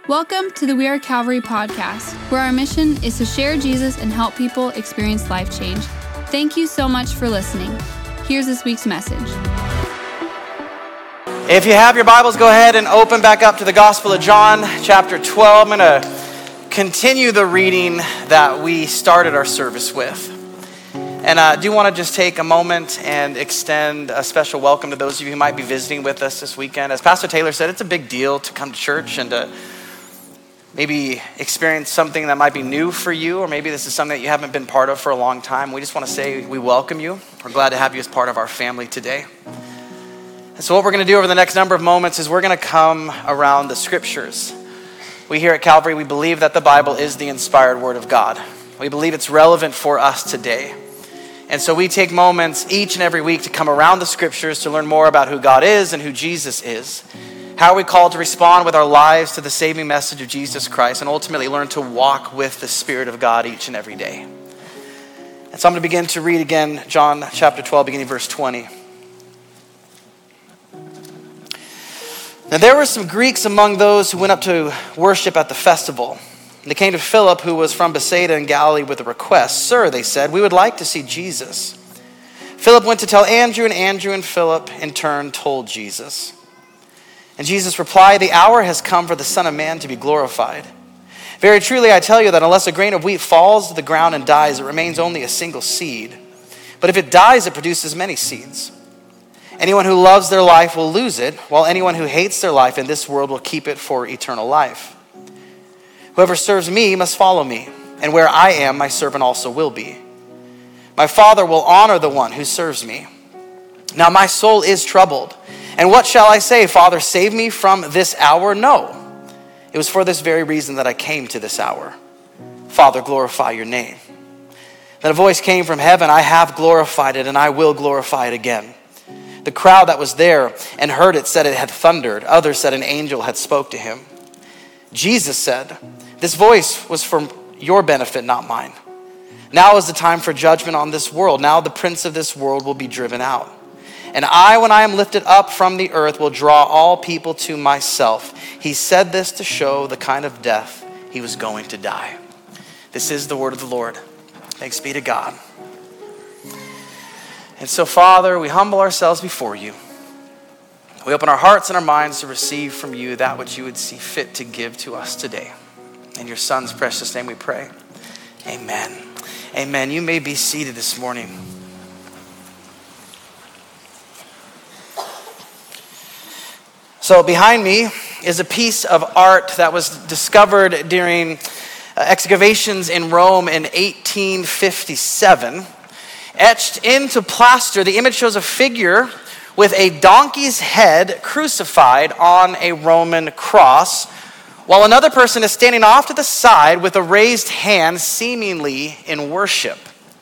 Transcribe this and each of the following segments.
Welcome to the We Are Calvary podcast, where our mission is to share Jesus and help people experience life change. Thank you so much for listening. Here's this week's message. If you have your Bibles, go ahead and open back up to the Gospel of John, chapter 12. I'm going to continue the reading that we started our service with. And I do want to just take a moment and extend a special welcome to those of you who might be visiting with us this weekend. As Pastor Taylor said, it's a big deal to come to church and to maybe experience something that might be new for you, or maybe this is something that you haven't been part of for a long time. We just want to say we welcome you. We're glad to have you as part of our family today. And so what we're going to do over the next number of moments is we're going to come around the scriptures. We here at Calvary, we believe that the Bible is the inspired word of God. We believe it's relevant for us today. And so we take moments each and every week to come around the scriptures to learn more about who God is and who Jesus is. How are we called to respond with our lives to the saving message of Jesus Christ and ultimately learn to walk with the Spirit of God each and every day. And so I'm going to begin to read again John chapter 12, beginning verse 20. Now there were some Greeks among those who went up to worship at the festival. And they came to Philip, who was from Bethsaida in Galilee, with a request. "Sir," they said, "we would like to see Jesus." Philip went to tell Andrew, and Andrew and Philip in turn told Jesus. And Jesus replied, "The hour has come for the Son of Man to be glorified. Very truly I tell you that unless a grain of wheat falls to the ground and dies, it remains only a single seed. But if it dies, it produces many seeds. Anyone who loves their life will lose it, while anyone who hates their life in this world will keep it for eternal life. Whoever serves me must follow me, and where I am, my servant also will be. My Father will honor the one who serves me. Now my soul is troubled. And what shall I say? Father, save me from this hour? No. It was for this very reason that I came to this hour. Father, glorify your name." Then a voice came from heaven, "I have glorified it, and I will glorify it again." The crowd that was there and heard it said it had thundered. Others said an angel had spoke to him. Jesus said, "This voice was for your benefit, not mine. Now is the time for judgment on this world. Now the prince of this world will be driven out. And I, when I am lifted up from the earth, will draw all people to myself." He said this to show the kind of death he was going to die. This is the word of the Lord. Thanks be to God. And so, Father, we humble ourselves before you. We open our hearts and our minds to receive from you that which you would see fit to give to us today. In your Son's precious name we pray. Amen. Amen. You may be seated this morning. So behind me is a piece of art that was discovered during excavations in Rome in 1857. Etched into plaster, the image shows a figure with a donkey's head crucified on a Roman cross, while another person is standing off to the side with a raised hand, seemingly in worship.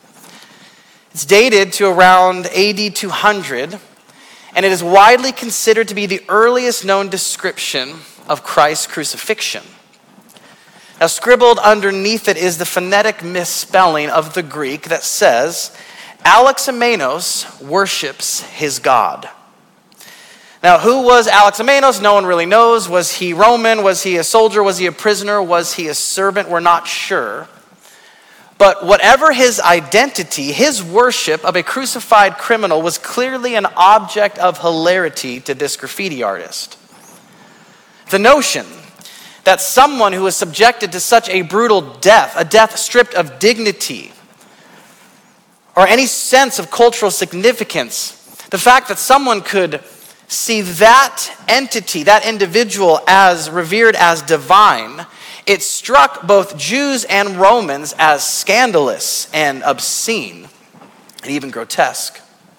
It's dated to around AD 200, and it is widely considered to be the earliest known description of Christ's crucifixion. Now, scribbled underneath it is the phonetic misspelling of the Greek that says, "Alexamenos worships his God." Now, who was Alexamenos? No one really knows. Was he Roman? Was he a soldier? Was he a prisoner? Was he a servant? We're not sure. But whatever his identity, his worship of a crucified criminal was clearly an object of hilarity to this graffiti artist. The notion that someone who was subjected to such a brutal death, a death stripped of dignity or any sense of cultural significance, the fact that someone could see that entity, that individual, as revered as divine, it struck both Jews and Romans as scandalous and obscene and even grotesque.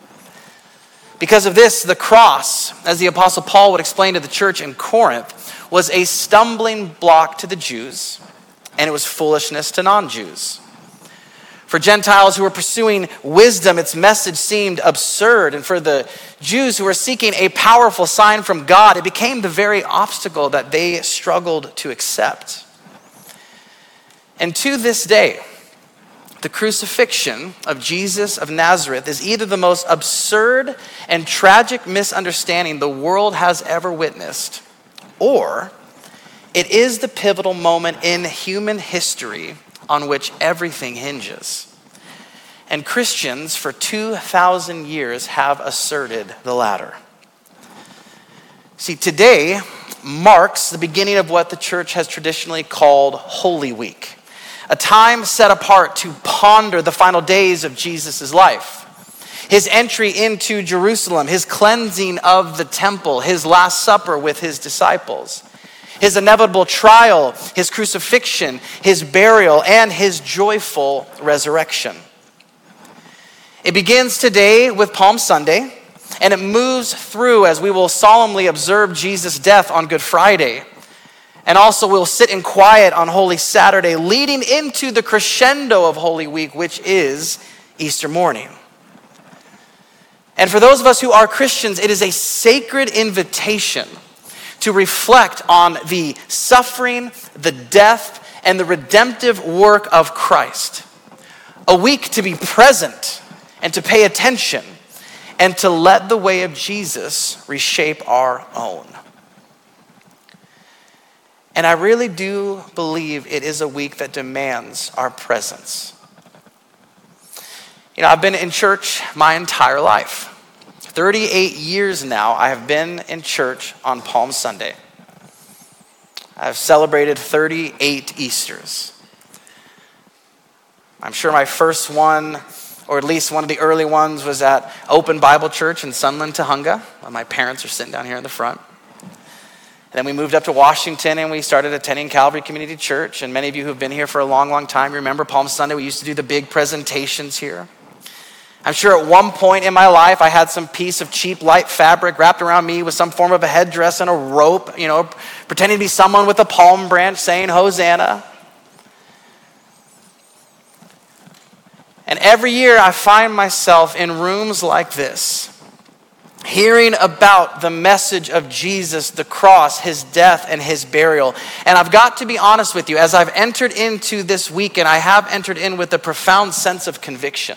Because of this, the cross, as the Apostle Paul would explain to the church in Corinth, was a stumbling block to the Jews, and it was foolishness to non-Jews. For Gentiles who were pursuing wisdom, its message seemed absurd. And for the Jews who were seeking a powerful sign from God, it became the very obstacle that they struggled to accept. And to this day, the crucifixion of Jesus of Nazareth is either the most absurd and tragic misunderstanding the world has ever witnessed, or It is the pivotal moment in human history on which everything hinges. And Christians for 2,000 years have asserted the latter. See, today marks the beginning of what the church has traditionally called Holy Week, a time set apart to ponder the final days of Jesus' life, his entry into Jerusalem, his cleansing of the temple, his Last Supper with his disciples, his inevitable trial, his crucifixion, his burial, and his joyful resurrection. It begins today with Palm Sunday, and it moves through as we will solemnly observe Jesus' death on Good Friday. And also we'll sit in quiet on Holy Saturday, leading into the crescendo of Holy Week, which is Easter morning. And for those of us who are Christians, it is a sacred invitation to reflect on the suffering, the death, and the redemptive work of Christ. A week to be present and to pay attention, and to let the way of Jesus reshape our own. And I really do believe it is a week that demands our presence. You know, I've been in church my entire life. 38 years now, I have been in church on Palm Sunday. I've celebrated 38 Easters. I'm sure my first one, or at least one of the early ones, was at Open Bible Church in Sunland, Tujunga. My parents are sitting down here in the front. And then we moved up to Washington and we started attending Calvary Community Church. And many of you who have been here for a long, long time remember Palm Sunday. We used to do the big presentations here. I'm sure at one point in my life I had some piece of cheap light fabric wrapped around me with some form of a headdress and a rope, pretending to be someone with a palm branch saying Hosanna. And every year I find myself in rooms like this, hearing about the message of Jesus, the cross, his death, and his burial. And I've got to be honest with you, as I've entered into this weekend, I have entered in with a profound sense of conviction.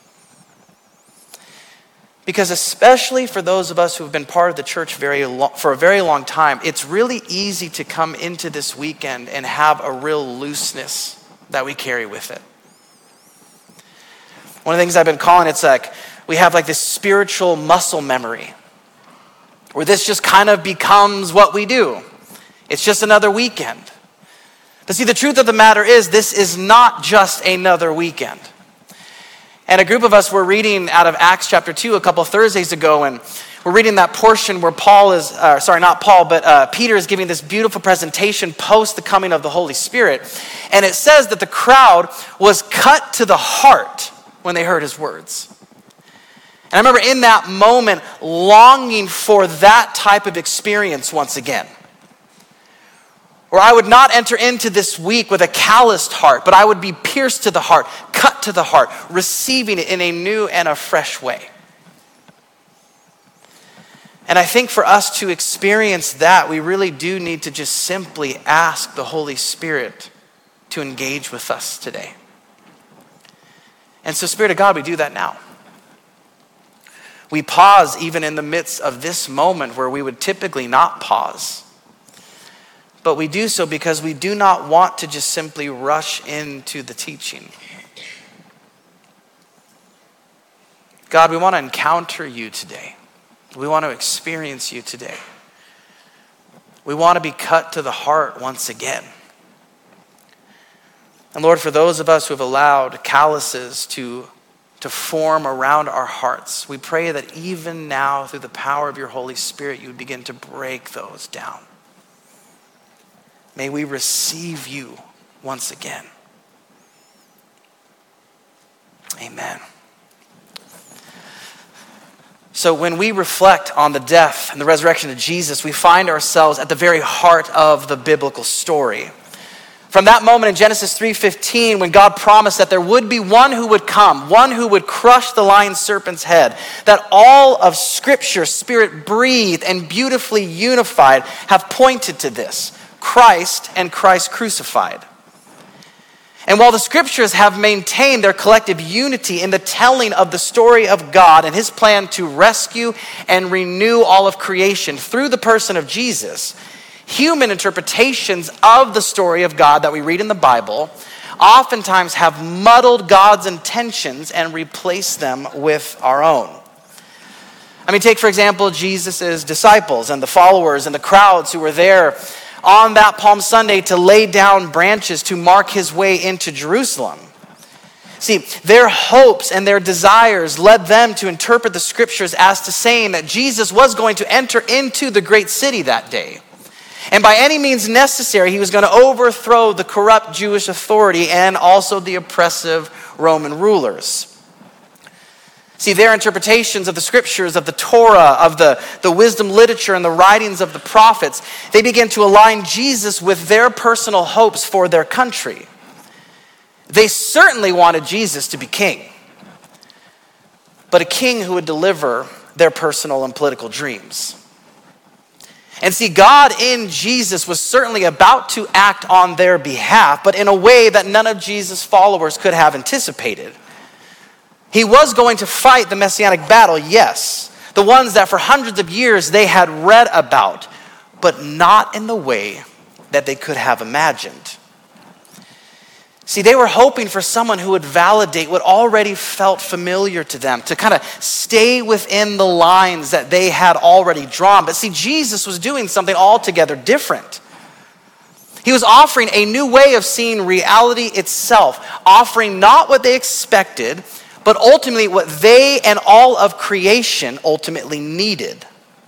Because especially for those of us who have been part of the church for a very long time, it's really easy to come into this weekend and have a real looseness that we carry with it. One of the things I've been calling, it's like we have like this spiritual muscle memory where this just kind of becomes what we do. It's just another weekend. But see, the truth of the matter is this is not just another weekend. And a group of us were reading out of Acts chapter 2 a couple Thursdays ago, and we're reading that portion where Peter is giving this beautiful presentation post the coming of the Holy Spirit. And it says that the crowd was cut to the heart when they heard his words. And I remember in that moment longing for that type of experience once again. Where I would not enter into this week with a calloused heart, but I would be pierced to the heart, cut to the heart, receiving it in a new and a fresh way. And I think for us to experience that, we really do need to just simply ask the Holy Spirit to engage with us today. And so, Spirit of God, we do that now. We pause even in the midst of this moment where we would typically not pause. But we do so because we do not want to just simply rush into the teaching. God, we want to encounter you today. We want to experience you today. We want to be cut to the heart once again. And Lord, for those of us who have allowed calluses to form around our hearts, we pray that even now, through the power of your Holy Spirit, you would begin to break those down. May we receive you once again. Amen. So when we reflect on the death and the resurrection of Jesus, we find ourselves at the very heart of the biblical story. From that moment in Genesis 3:15, when God promised that there would be one who would come, one who would crush the lion serpent's head, that all of Scripture, Spirit-breathed and beautifully unified, have pointed to this, Christ and Christ crucified. And while the Scriptures have maintained their collective unity in the telling of the story of God and his plan to rescue and renew all of creation through the person of Jesus, human interpretations of the story of God that we read in the Bible oftentimes have muddled God's intentions and replaced them with our own. I mean, take, for example, Jesus' disciples and the followers and the crowds who were there on that Palm Sunday to lay down branches to mark his way into Jerusalem. See, their hopes and their desires led them to interpret the scriptures as to saying that Jesus was going to enter into the great city that day. And by any means necessary, he was going to overthrow the corrupt Jewish authority and also the oppressive Roman rulers. See, their interpretations of the scriptures, of the Torah, of the wisdom literature and the writings of the prophets, they began to align Jesus with their personal hopes for their country. They certainly wanted Jesus to be king, but a king who would deliver their personal and political dreams. And see, God in Jesus was certainly about to act on their behalf, but in a way that none of Jesus' followers could have anticipated. He was going to fight the messianic battle, yes, the ones that for hundreds of years they had read about, but not in the way that they could have imagined. See, they were hoping for someone who would validate what already felt familiar to them, to kind of stay within the lines that they had already drawn. But see, Jesus was doing something altogether different. He was offering a new way of seeing reality itself, offering not what they expected, but ultimately what they and all of creation ultimately needed.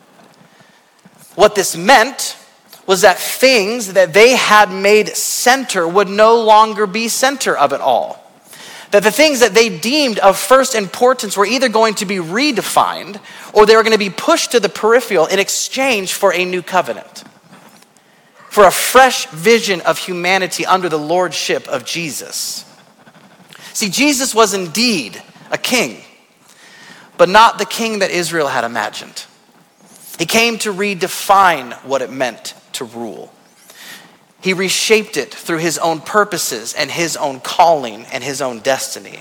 What this meant was that things that they had made center would no longer be center of it all. That the things that they deemed of first importance were either going to be redefined or they were going to be pushed to the peripheral in exchange for a new covenant, for a fresh vision of humanity under the lordship of Jesus. See, Jesus was indeed a king, but not the king that Israel had imagined. He came to redefine what it meant to rule. He reshaped it through his own purposes and his own calling and his own destiny.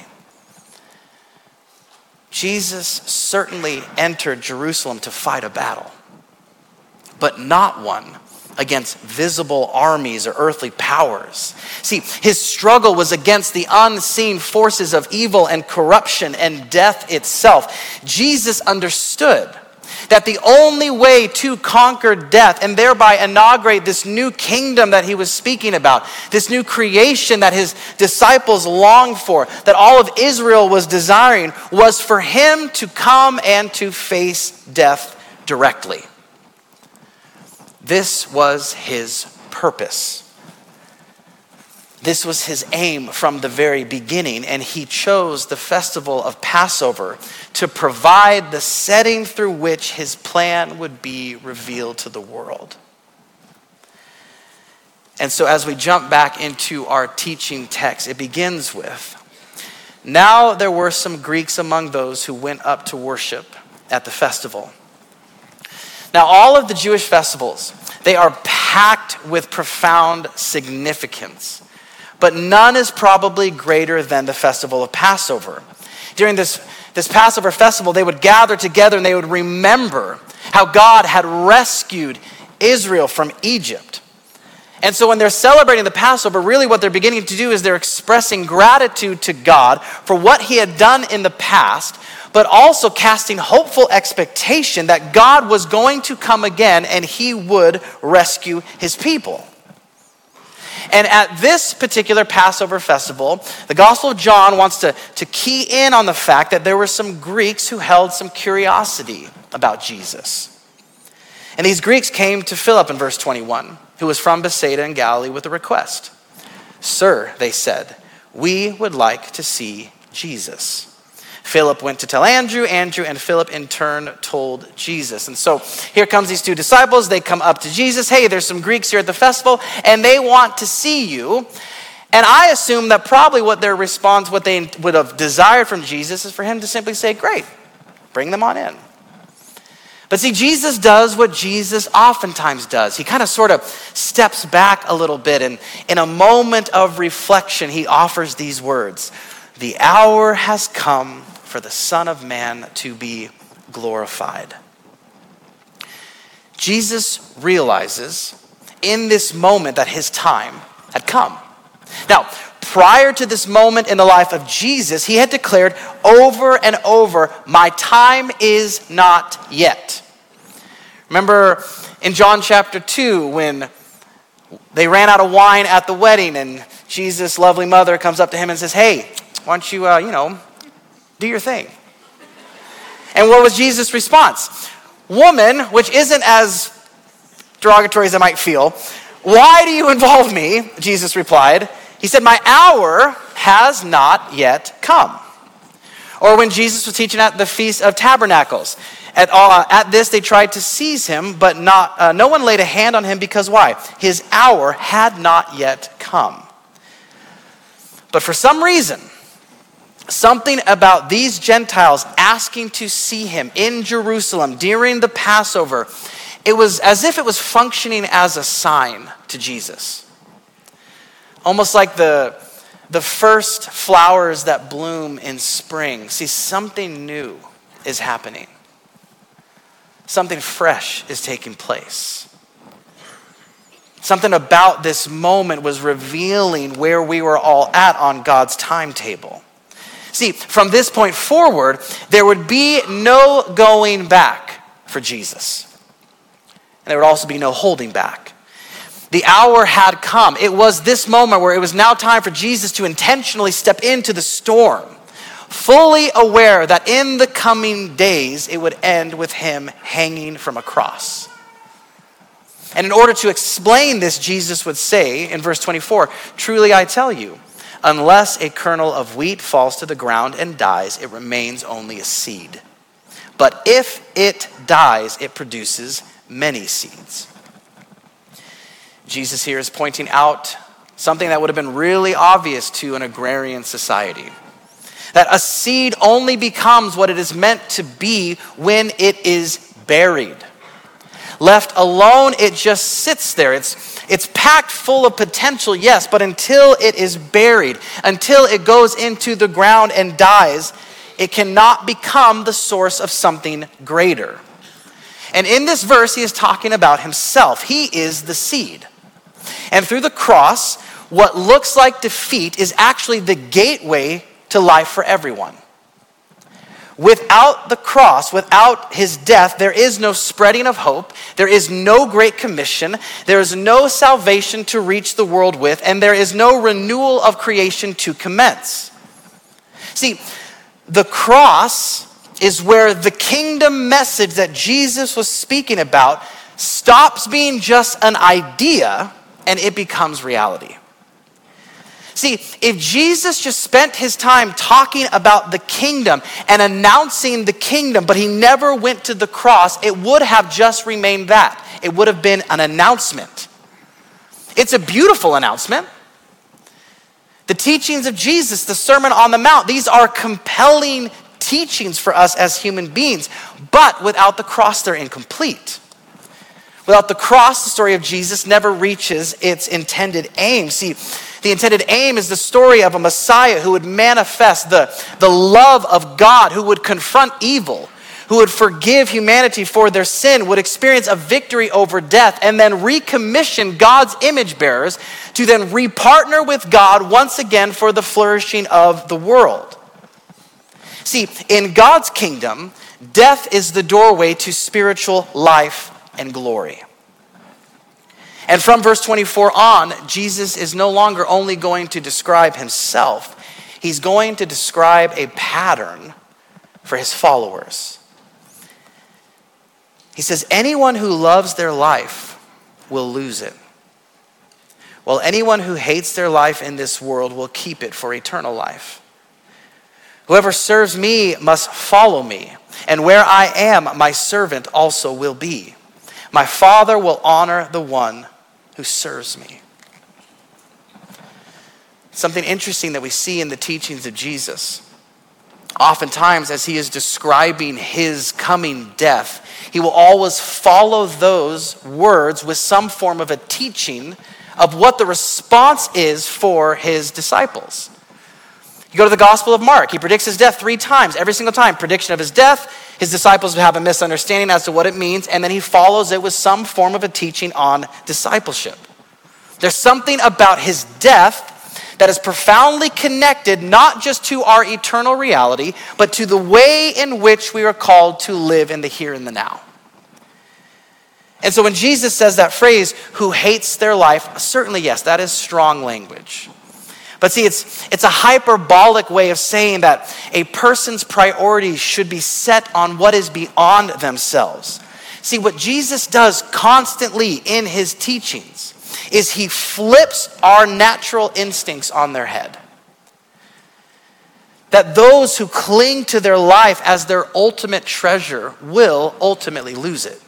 Jesus certainly entered Jerusalem to fight a battle, but not one against visible armies or earthly powers. See, his struggle was against the unseen forces of evil and corruption and death itself. Jesus understood that the only way to conquer death and thereby inaugurate this new kingdom that he was speaking about, this new creation that his disciples longed for, that all of Israel was desiring, was for him to come and to face death directly. This was his purpose. This was his aim from the very beginning, and he chose the festival of Passover to provide the setting through which his plan would be revealed to the world. And so as we jump back into our teaching text, it begins with, "Now there were some Greeks among those who went up to worship at the festival." Now all of the Jewish festivals, they are packed with profound significance. But none is probably greater than the festival of Passover. During this Passover festival, they would gather together and they would remember how God had rescued Israel from Egypt. And so when they're celebrating the Passover, really what they're beginning to do is they're expressing gratitude to God for what he had done in the past, but also casting hopeful expectation that God was going to come again and he would rescue his people. And at this particular Passover festival, the Gospel of John wants to key in on the fact that there were some Greeks who held some curiosity about Jesus. And these Greeks came to Philip in verse 21, who was from Bethsaida in Galilee, with a request. "Sir," they said, "we would like to see Jesus." Philip went to tell Andrew and Philip in turn told Jesus. And so here comes these two disciples. They come up to Jesus. "Hey, there's some Greeks here at the festival and they want to see you." And I assume that probably what their response, what they would have desired from Jesus, is for him to simply say, "Great, bring them on in." But see, Jesus does what Jesus oftentimes does. He kind of sort of steps back a little bit, and in a moment of reflection, he offers these words: "The hour has come for the Son of Man to be glorified." Jesus realizes in this moment that his time had come. Now, prior to this moment in the life of Jesus, he had declared over and over, my time is not yet. Remember in John chapter 2 when they ran out of wine at the wedding and Jesus' lovely mother comes up to him and says, hey, why don't you, do your thing. And what was Jesus' response? Woman, which isn't as derogatory as I might feel, why do you involve me? Jesus replied. He said, my hour has not yet come. Or when Jesus was teaching at the Feast of Tabernacles, at this they tried to seize him, but no one laid a hand on him because why? His hour had not yet come. But for some reason, something about these Gentiles asking to see him in Jerusalem during the Passover, it was as if it was functioning as a sign to Jesus. Almost like the first flowers that bloom in spring. See, something new is happening. Something fresh is taking place. Something about this moment was revealing where we were all at on God's timetable. See, from this point forward, there would be no going back for Jesus. And there would also be no holding back. The hour had come. It was this moment where it was now time for Jesus to intentionally step into the storm, fully aware that in the coming days, it would end with him hanging from a cross. And in order to explain this, Jesus would say in verse 24, truly I tell you, unless a kernel of wheat falls to the ground and dies, it remains only a seed. But if it dies, it produces many seeds. Jesus here is pointing out something that would have been really obvious to an agrarian society. That a seed only becomes what it is meant to be when it is buried. Left alone, it just sits there. It's packed full of potential, yes, but until it is buried, until it goes into the ground and dies, it cannot become the source of something greater. And in this verse, he is talking about himself. He is the seed. And through the cross, what looks like defeat is actually the gateway to life for everyone. Without the cross, without his death, there is no spreading of hope. There is no great commission. There is no salvation to reach the world with, and there is no renewal of creation to commence. See, the cross is where the kingdom message that Jesus was speaking about stops being just an idea and it becomes reality. See, if Jesus just spent his time talking about the kingdom and announcing the kingdom, but he never went to the cross, it would have just remained that. It would have been an announcement. It's a beautiful announcement. The teachings of Jesus, the Sermon on the Mount, these are compelling teachings for us as human beings, but without the cross, they're incomplete. Without the cross, the story of Jesus never reaches its intended aim. See, the intended aim is the story of a Messiah who would manifest the love of God, who would confront evil, who would forgive humanity for their sin, would experience a victory over death, and then recommission God's image bearers to then repartner with God once again for the flourishing of the world. See, in God's kingdom, death is the doorway to spiritual life and glory. And from verse 24 on, Jesus is no longer only going to describe himself, he's going to describe a pattern for his followers. He says, anyone who loves their life will lose it, while anyone who hates their life in this world will keep it for eternal life. Whoever serves me must follow me, and where I am, my servant also will be. My Father will honor the one who serves me. Something interesting that we see in the teachings of Jesus. Oftentimes, as he is describing his coming death, he will always follow those words with some form of a teaching of what the response is for his disciples. You go to the Gospel of Mark. He predicts his death 3 times. Every single time, prediction of his death. His disciples have a misunderstanding as to what it means, and then he follows it with some form of a teaching on discipleship. There's something about his death that is profoundly connected not just to our eternal reality, but to the way in which we are called to live in the here and the now. And so when Jesus says that phrase, who hates their life, certainly yes, that is strong language. But see, it's a hyperbolic way of saying that a person's priorities should be set on what is beyond themselves. See, what Jesus does constantly in his teachings is he flips our natural instincts on their head. That those who cling to their life as their ultimate treasure will ultimately lose it.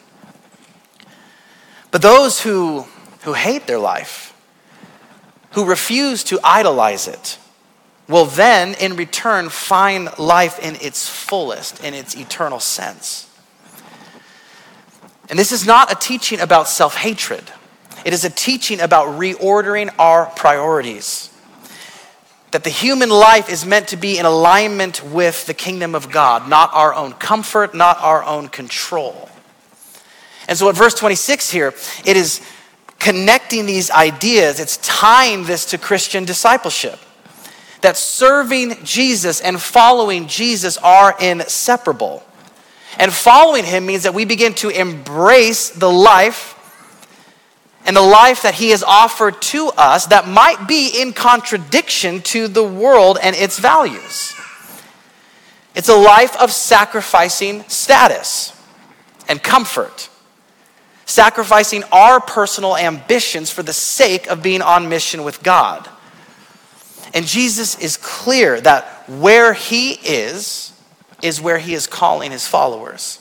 But those who hate their life, who refuse to idolize it, will then in return find life in its fullest, in its eternal sense. And this is not a teaching about self-hatred. It is a teaching about reordering our priorities. That the human life is meant to be in alignment with the kingdom of God, not our own comfort, not our own control. And so at verse 26 here, it is connecting these ideas, it's tying this to Christian discipleship. That serving Jesus and following Jesus are inseparable. And following him means that we begin to embrace the life and the life that he has offered to us that might be in contradiction to the world and its values. It's a life of sacrificing status and comfort. Sacrificing our personal ambitions for the sake of being on mission with God. And Jesus is clear that where he is where he is calling his followers.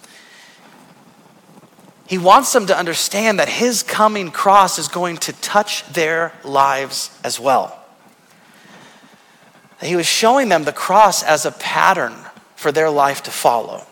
He wants them to understand that his coming cross is going to touch their lives as well. He was showing them the cross as a pattern for their life to follow.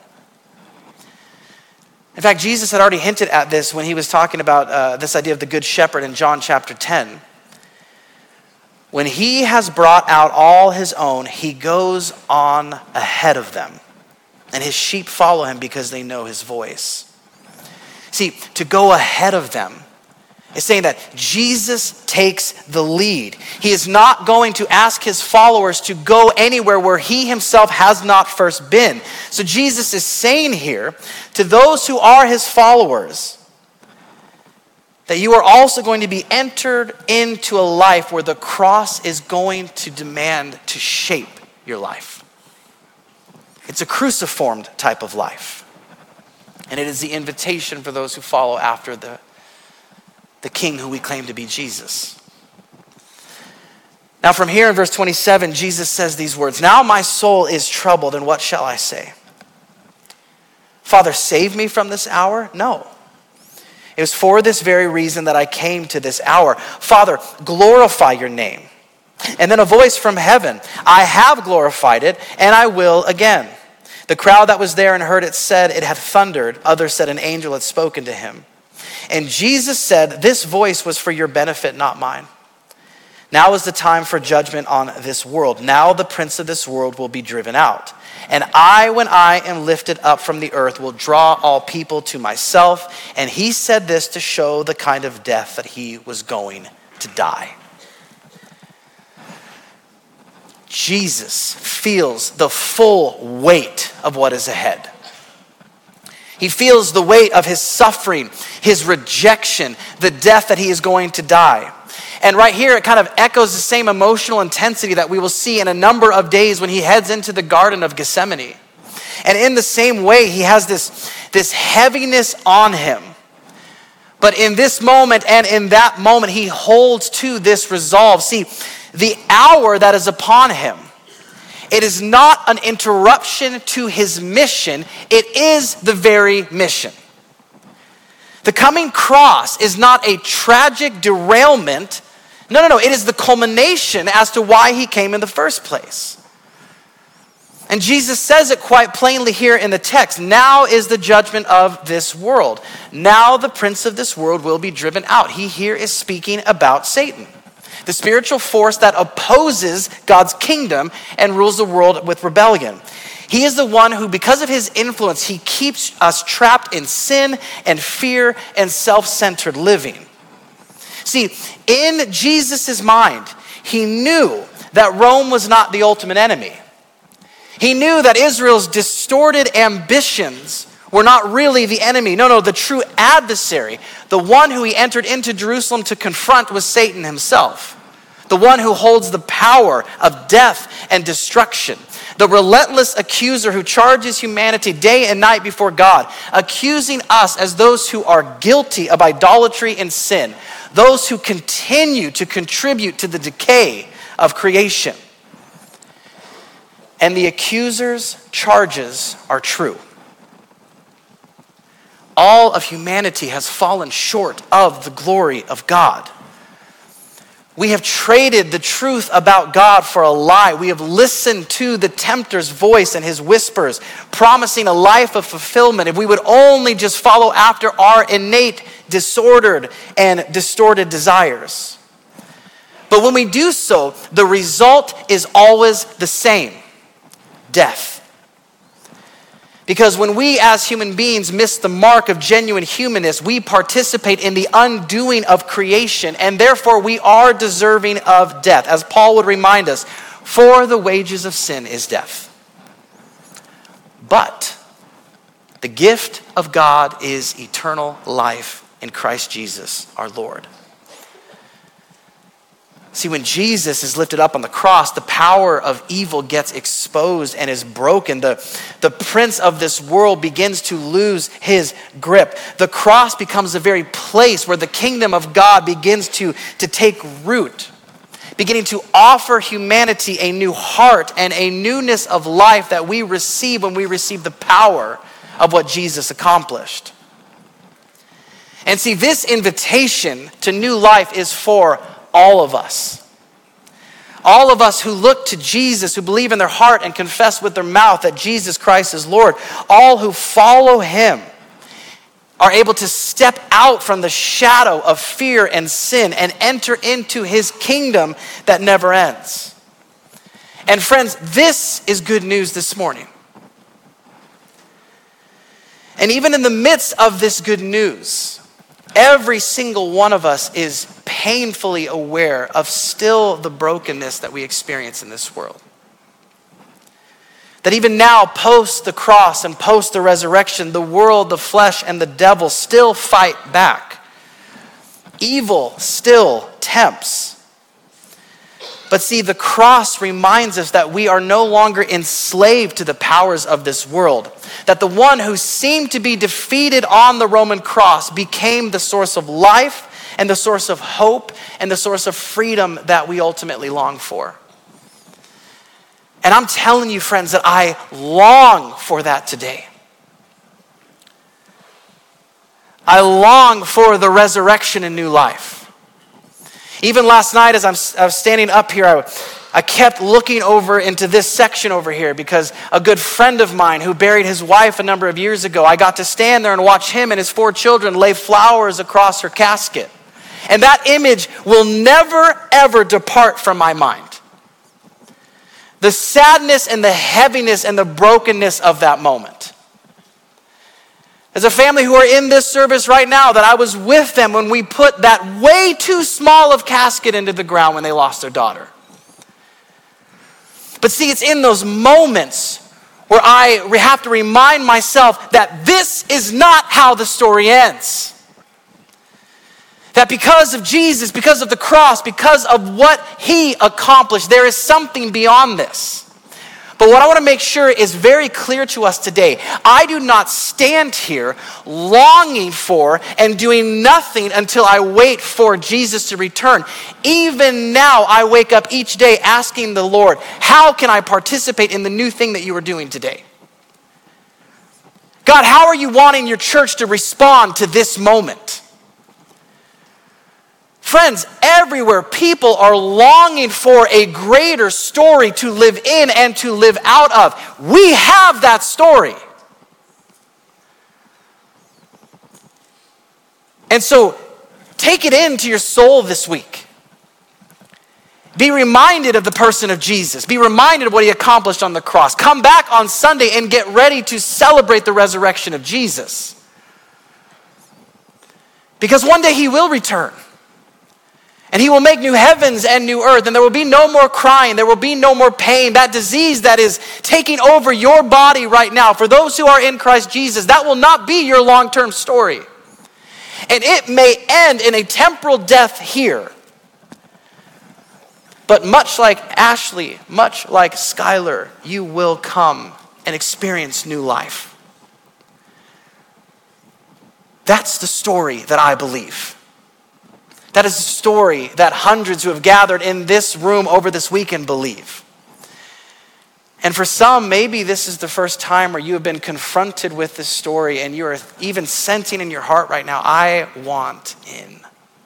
In fact, Jesus had already hinted at this when he was talking about this idea of the Good Shepherd in John chapter 10. When he has brought out all his own, he goes on ahead of them. And his sheep follow him because they know his voice. See, to go ahead of them is saying that Jesus takes the lead. He is not going to ask his followers to go anywhere where he himself has not first been. So Jesus is saying here to those who are his followers that you are also going to be entered into a life where the cross is going to demand to shape your life. It's a cruciformed type of life. And it is the invitation for those who follow after the king who we claim to be Jesus. Now from here in verse 27, Jesus says these words, "Now my soul is troubled, and what shall I say? Father, save me from this hour? No. It was for this very reason that I came to this hour. Father, glorify your name." And then a voice from heaven, "I have glorified it, and I will again." The crowd that was there and heard it said it had thundered. Others said an angel had spoken to him. And Jesus said, "This voice was for your benefit, not mine. Now is the time for judgment on this world. Now the prince of this world will be driven out. And I, when I am lifted up from the earth, will draw all people to myself." And he said this to show the kind of death that he was going to die. Jesus feels the full weight of what is ahead. He feels the weight of his suffering, his rejection, the death that he is going to die. And right here, it kind of echoes the same emotional intensity that we will see in a number of days when he heads into the Garden of Gethsemane. And in the same way, he has this heaviness on him. But in this moment and in that moment, he holds to this resolve. See, the hour that is upon him, it is not an interruption to his mission. It is the very mission. The coming cross is not a tragic derailment. No. It is the culmination as to why he came in the first place. And Jesus says it quite plainly here in the text. Now is the judgment of this world. Now the prince of this world will be driven out. He here is speaking about Satan. the spiritual force that opposes God's kingdom and rules the world with rebellion. He is the one who, because of his influence, he keeps us trapped in sin and fear and self-centered living. See, in Jesus' mind, he knew that Rome was not the ultimate enemy. He knew that Israel's distorted ambitions were not really the enemy. No, the true adversary, the one who he entered into Jerusalem to confront, was Satan himself. The one who holds the power of death and destruction. The relentless accuser who charges humanity day and night before God, accusing us as those who are guilty of idolatry and sin, those who continue to contribute to the decay of creation. And the accuser's charges are true. All of humanity has fallen short of the glory of God. We have traded the truth about God for a lie. We have listened to the tempter's voice and his whispers, promising a life of fulfillment if we would only just follow after our innate, disordered, and distorted desires. But when we do so, the result is always the same: death. Because when we as human beings miss the mark of genuine humanness, we participate in the undoing of creation, and therefore we are deserving of death. As Paul would remind us, for the wages of sin is death. But the gift of God is eternal life in Christ Jesus, our Lord. See, when Jesus is lifted up on the cross, the power of evil gets exposed and is broken. The prince of this world begins to lose his grip. The cross becomes the very place where the kingdom of God begins to take root, beginning to offer humanity a new heart and a newness of life that we receive when we receive the power of what Jesus accomplished. And see, this invitation to new life is for all of us. All of us who look to Jesus, who believe in their heart and confess with their mouth that Jesus Christ is Lord. All who follow him are able to step out from the shadow of fear and sin and enter into his kingdom that never ends. And friends, this is good news this morning. And even in the midst of this good news, every single one of us is painfully aware of still the brokenness that we experience in this world. That even now, post the cross and post the resurrection, the world, the flesh, and the devil still fight back. Evil still tempts. But see, the cross reminds us that we are no longer enslaved to the powers of this world. That the one who seemed to be defeated on the Roman cross became the source of life and the source of hope and the source of freedom that we ultimately long for. And I'm telling you, friends, that I long for that today. I long for the resurrection and new life. Even last night as I was standing up here, I kept looking over into this section over here because a good friend of mine who buried his wife a number of years ago, I got to stand there and watch him and his 4 children lay flowers across her casket. And that image will never, ever depart from my mind. The sadness and the heaviness and the brokenness of that moment. There's a family who are in this service right now that I was with them when we put that way too small of casket into the ground when they lost their daughter. But see, it's in those moments where I have to remind myself that this is not how the story ends. That because of Jesus, because of the cross, because of what he accomplished, there is something beyond this. But what I want to make sure is very clear to us today. I do not stand here longing for and doing nothing until I wait for Jesus to return. Even now, I wake up each day asking the Lord, how can I participate in the new thing that you are doing today? God, how are you wanting your church to respond to this moment? Friends, everywhere people are longing for a greater story to live in and to live out of. We have that story. And so take it into your soul this week. Be reminded of the person of Jesus. Be reminded of what he accomplished on the cross. Come back on Sunday and get ready to celebrate the resurrection of Jesus. Because one day he will return. And he will make new heavens and new earth. And there will be no more crying. There will be no more pain. That disease that is taking over your body right now, for those who are in Christ Jesus, that will not be your long-term story. And it may end in a temporal death here. But much like Ashley, much like Skylar, you will come and experience new life. That's the story that I believe. That is the story that hundreds who have gathered in this room over this weekend believe. And for some, maybe this is the first time where you have been confronted with this story and you are even sensing in your heart right now, I want in.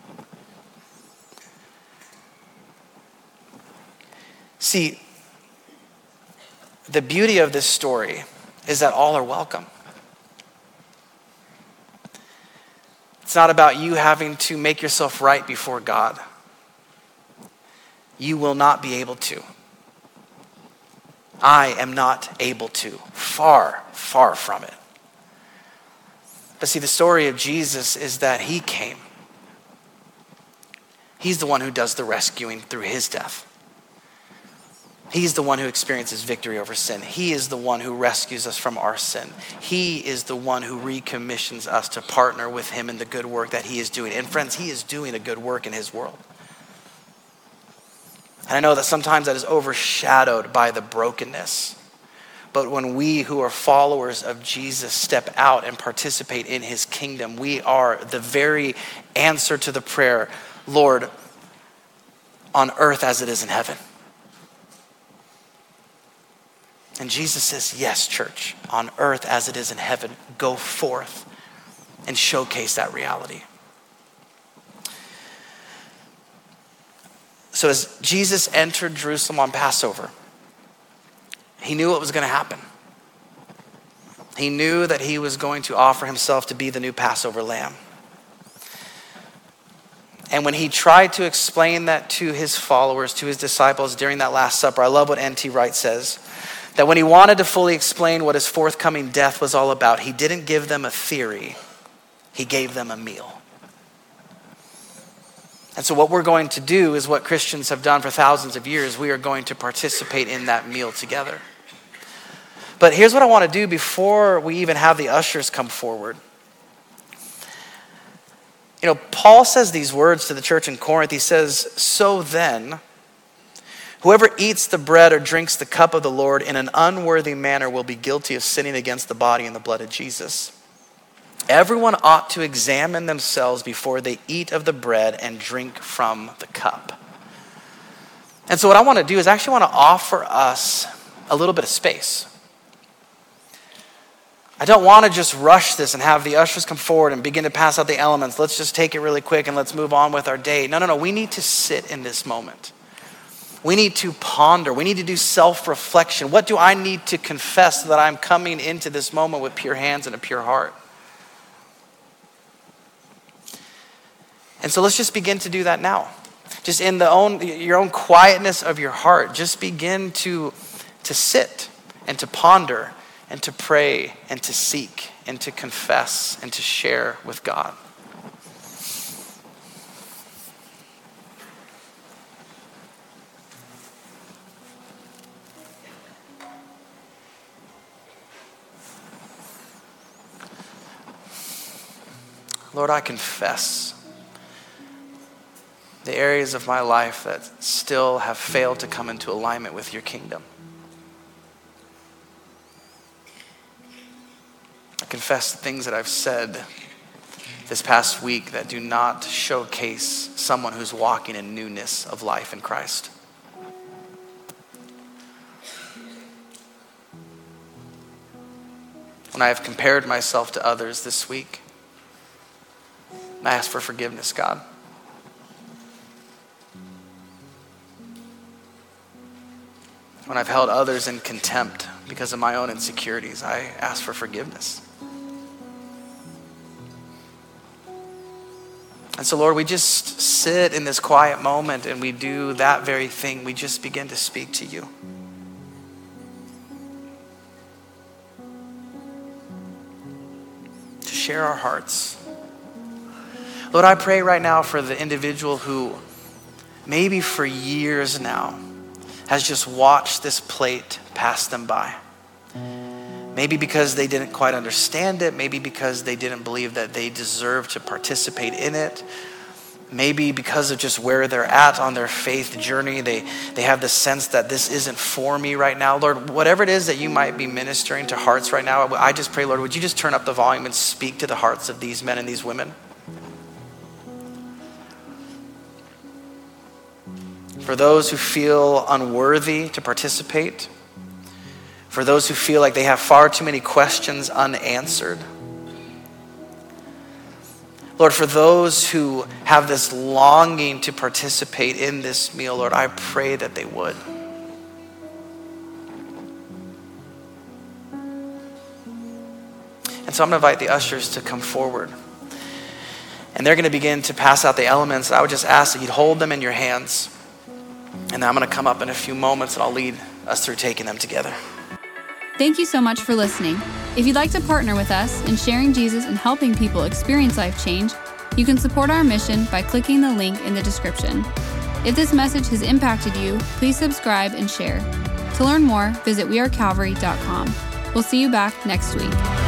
See, the beauty of this story is that all are welcome. It's not about you having to make yourself right before God. You will not be able to. I am not able to. Far, far from it. But see, the story of Jesus is that he came. He's the one who does the rescuing through his death. He's the one who experiences victory over sin. He is the one who rescues us from our sin. He is the one who recommissions us to partner with him in the good work that he is doing. And friends, he is doing a good work in his world. And I know that sometimes that is overshadowed by the brokenness. But when we who are followers of Jesus step out and participate in his kingdom, we are the very answer to the prayer, Lord, on earth as it is in heaven. And Jesus says, yes, church, on earth as it is in heaven, go forth and showcase that reality. So as Jesus entered Jerusalem on Passover, he knew what was going to happen. He knew that he was going to offer himself to be the new Passover lamb. And when he tried to explain that to his followers, to his disciples during that Last Supper, I love what N.T. Wright says, that when he wanted to fully explain what his forthcoming death was all about, he didn't give them a theory, he gave them a meal. And so what we're going to do is what Christians have done for thousands of years. We are going to participate in that meal together. But here's what I want to do before we even have the ushers come forward. You know, Paul says these words to the church in Corinth. He says, so then, whoever eats the bread or drinks the cup of the Lord in an unworthy manner will be guilty of sinning against the body and the blood of Jesus. Everyone ought to examine themselves before they eat of the bread and drink from the cup. And so what I want to do is actually want to offer us a little bit of space. I don't want to just rush this and have the ushers come forward and begin to pass out the elements. Let's just take it really quick and let's move on with our day. No. We need to sit in this moment. We need to ponder. We need to do self-reflection. What do I need to confess so that I'm coming into this moment with pure hands and a pure heart? And so let's just begin to do that now. Just in your own quietness of your heart, just begin to sit and to ponder and to pray and to seek and to confess and to share with God. Lord, I confess the areas of my life that still have failed to come into alignment with your kingdom. I confess the things that I've said this past week that do not showcase someone who's walking in newness of life in Christ. When I have compared myself to others this week, I ask for forgiveness, God. When I've held others in contempt because of my own insecurities, I ask for forgiveness. And so, Lord, we just sit in this quiet moment and we do that very thing. We just begin to speak to you. To share our hearts. Lord, I pray right now for the individual who maybe for years now has just watched this plate pass them by. Maybe because they didn't quite understand it. Maybe because they didn't believe that they deserved to participate in it. Maybe because of just where they're at on their faith journey, they have the sense that this isn't for me right now. Lord, whatever it is that you might be ministering to hearts right now, I just pray, Lord, would you just turn up the volume and speak to the hearts of these men and these women? For those who feel unworthy to participate, for those who feel like they have far too many questions unanswered. Lord, for those who have this longing to participate in this meal, Lord, I pray that they would. And so I'm going to invite the ushers to come forward. And they're going to begin to pass out the elements. I would just ask that you'd hold them in your hands. And then I'm going to come up in a few moments and I'll lead us through taking them together. Thank you so much for listening. If you'd like to partner with us in sharing Jesus and helping people experience life change, you can support our mission by clicking the link in the description. If this message has impacted you, please subscribe and share. To learn more, visit wearecalvary.com. We'll see you back next week.